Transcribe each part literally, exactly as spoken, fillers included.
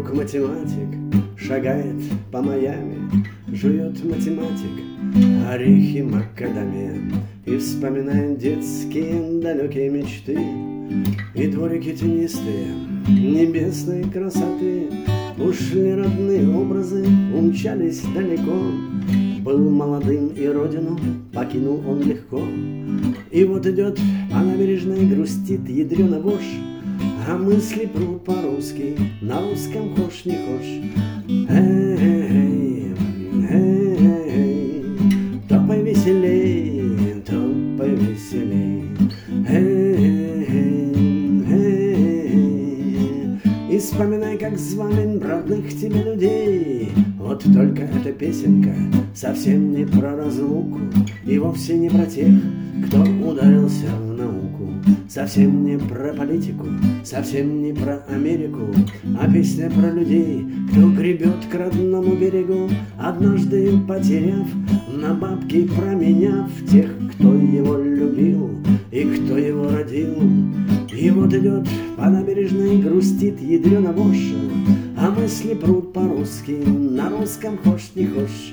друг математик шагает по Майами, жует математик орехи макадамия и вспоминает детские далекие мечты и дворики тенистые небесной красоты. Ушли родные образы, умчались далеко. Был молодым и родину покинул он легко. И вот идет по набережной, грустит ядрёна вошь, а мысли прут по-русски, на русском хошь не хошь. Эй, эй, эй, то повеселей, то повеселей. Эй, эй, эй, и вспоминай, как звали родных тебе людей. Вот только эта песенка совсем не про разлуку и вовсе не про тех, кто ударился в науку. Совсем не про политику, совсем не про Америку, а песня про людей, кто гребет к родному берегу, однажды потеряв, на бабки променяв тех, кто его любил и кто его родил. И вот идет по набережной, грустит ядрёна вошь, а мысли прут по-русски, на русском хошь не хошь.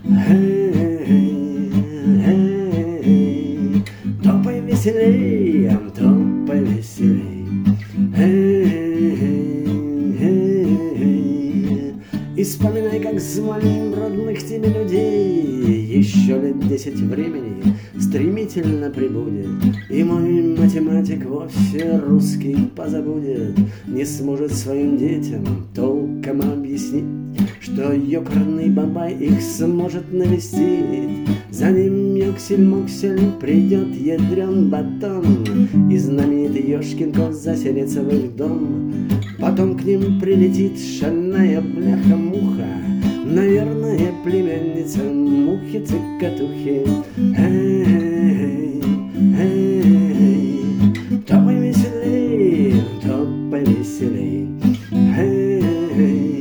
Эй, эй, эй, то повеселей, то повеселей. Эй, эй, эй, и вспоминай, как звали родных тебе людей. Еще лет десять времени стремительно прибудет, и мой математик вовсе русский позабудет. Не сможет своим детям толком объяснить, что ёкарный бабай их сможет навестить. За ним ёксель-моксель придет ядрён батон, и знаменитый ёшкин кот заселится в их дом. Потом к ним прилетит шальная бляха-муха, наверное, племянница мухи-цикатухи. Эй, эй, то повеселей, то повеселей. Эй,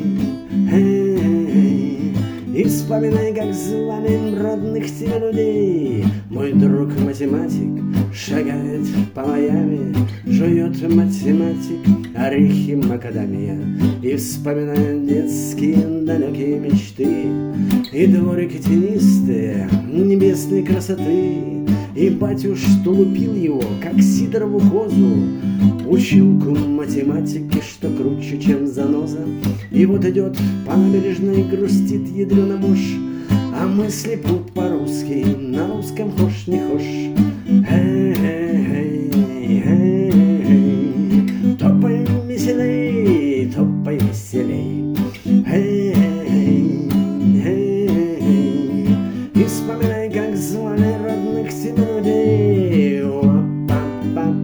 эй, и вспоминай, как звали родных тебе людей. Мой друг математик шагает по Майами, жует математик орехи макадамия и вспоминает детские далекие мечты и дворики тенистые небесной красоты. И батюш, что лупил его, как сидорову козу, училку математики, что круче, чем заноза. И вот идет по набережной, грустит ядрёна вошь, а мысли прут по-русски, на русском хошь не хошь. Эй, эй, эй, эй, то повеселей, то повеселей. Эй, эй, эй, и вспоминай, как звали родных тебе людей. Уа-па-па,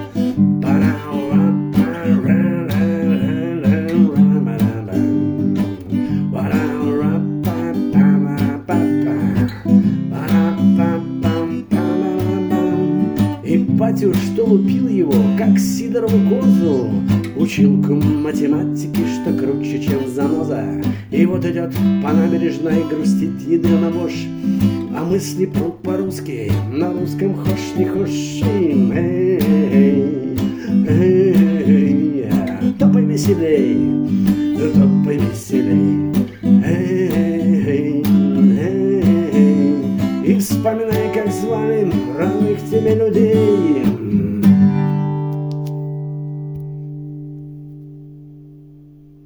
батюш, что лупил его, как сидорову козу, училку математики, что круче, чем заноза. И вот идет по набережной, грустит ядрёна вошь, а мысли прут по-русски, на русском хошь не хошь. Эй, эй, эй, то повеселей, то повеселей. Эй, эй, эй, и вспоминай, как звали родных тебе людей.